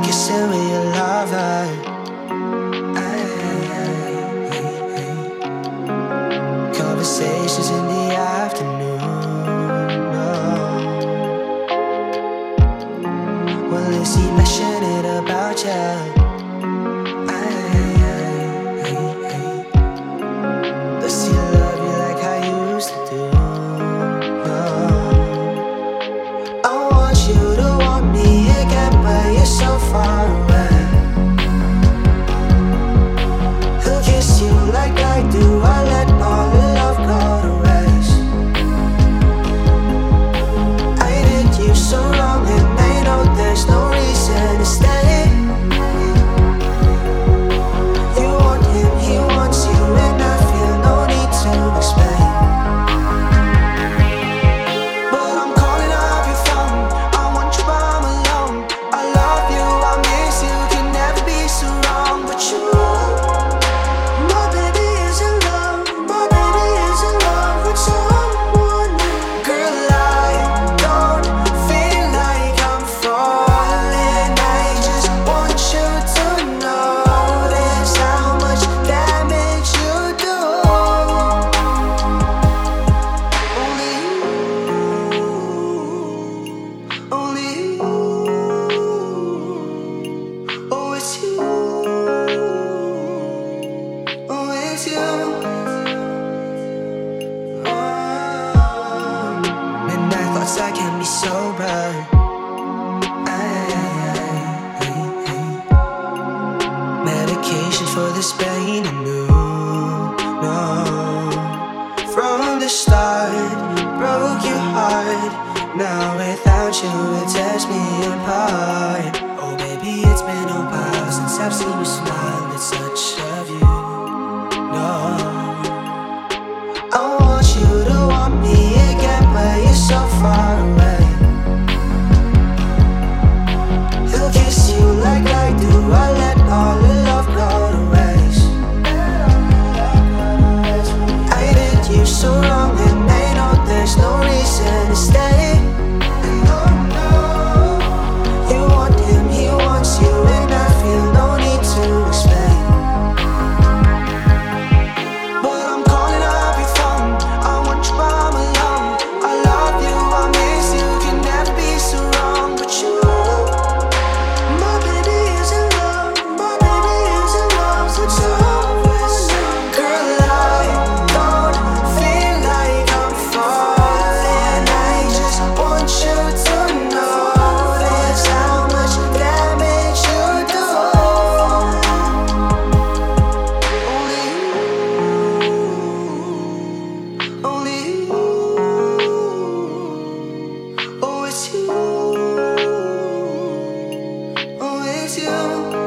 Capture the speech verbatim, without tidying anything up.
kissing with your lover. Conversations in the afternoon. Oh. Well, is he passionate about you? Does he love you like I used to do? No. I want you to want me again, but you're so far away. He'll kiss you like I do. I let all the love go to waste. I did you so wrong, and I know there's no reason to stay. You want him, he wants you, and I feel no need to explain. But I'm calling up your phone. I want you, but I'm alone. I love you, I miss you, can never be so wrong. But you, my baby is in love, my baby is in love with someone new. Girl, I don't feel like I'm falling. I just want you to notice how much damage you do. Only you, only you. Oh, it's you. Oh, it's you. Oh. Midnight thoughts I can be sober. Medication for this pain and new. No. From the start, broke your heart. Now without you, it tears me apart. Oh, baby, it's been a while since I've seen you smile with such a view. No, I want you to want me again, but you're so far away. He'll kiss you like I do. I let all the love go to waste. I did you so wrong, and I know there's no reason to stay. You want him, he wants you, and I feel no need to explain. But I'm calling up your phone. I want you, but I'm alone. I love you, I miss you, can never be so wrong. But you, my baby is in love, my baby is in love with someone. Girl, I don't feel like I'm falling. I just want you to notice how much damage you do. Only you, only you. Oh, it's you. Oh, it's you.